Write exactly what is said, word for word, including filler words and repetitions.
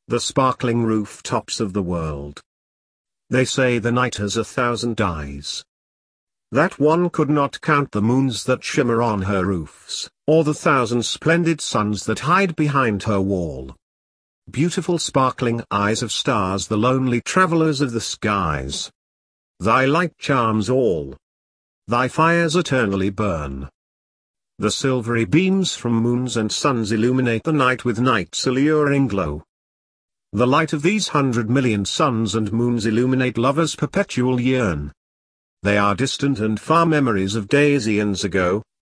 the sparkling rooftops of the world. They say the night has a thousand eyes. That one could not count the moons that shimmer on her roofs, or the thousand splendid suns that hide behind her wall. Beautiful sparkling eyes of stars, the lonely travelers of the skies. Thy light charms all. Thy fires eternally burn. The silvery beams from moons and suns illuminate the night with night's alluring glow. The light of these hundred million suns and moons illuminate lovers' perpetual yearn. They are distant and far memories of days eons ago,